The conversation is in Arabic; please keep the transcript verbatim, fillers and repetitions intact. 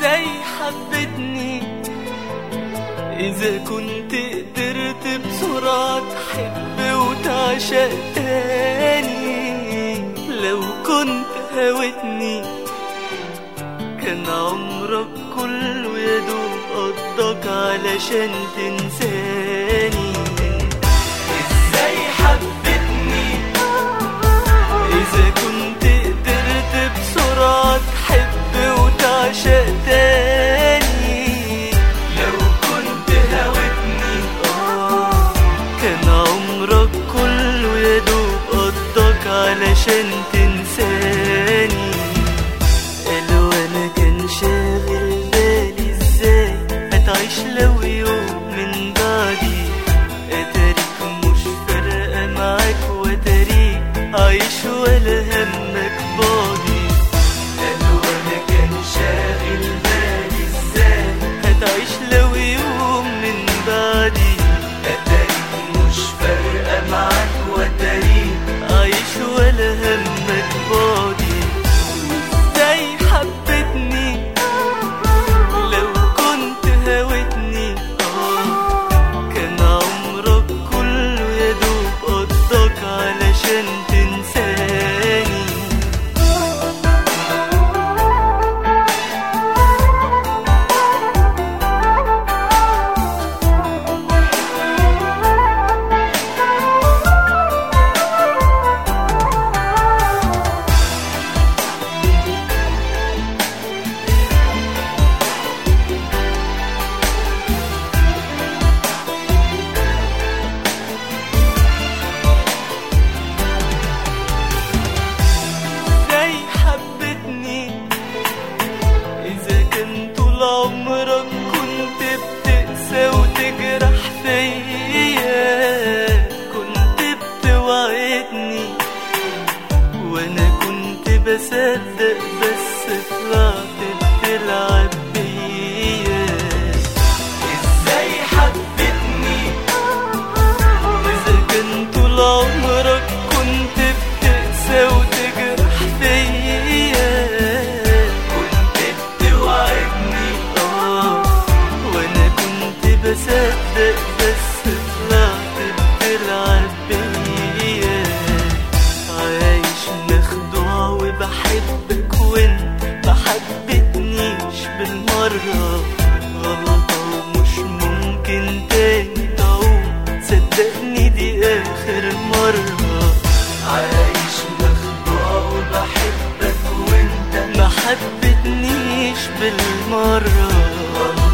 ازاي حبتني، إذا كنت قدرت بسرعة تحب وتعشق تاني. لو كنت هوتني كان عمرك كله يا دوب قضاك علشان تنساني. ازاي حبتني، إذا كنت قدرت بسرعة تحب وتعشق تاني. كله يا دوب قضاك علشان تنساني. قالوا انا كان شاغل بالي ازاي هتعيش لو يوم من بعدي. اتاريك مش فارقة معاك واتاريك عايش ولا همك باضي. قالوا انا كان شاغل بالي ازاي هتعيش لو يوم من بعدي. معاك وتاريخ عايش ولا همك باضي. ازاي حبتني لو كنت هوتني، اه كان عمرك كله يا دوب قضاك علشان تنساني. عمرك كنت بتقسى وتجرح فيا، كنت بتوعدني وانا كنت بصدق بس طلعت بتلعب بيا. ازاي حبتني، اذا كان طول عمرك كنت بتقسى وتجرح فيا. بصدق بس طلعت بتلعب بيا. عايش مخدوع وبحبك وانت محبتنيش بالمرة. غلطة ومش ممكن تاني تعود، صدقني دي آخر مرة. عايش مخدوع وبحبك وانت محبتنيش بالمرة.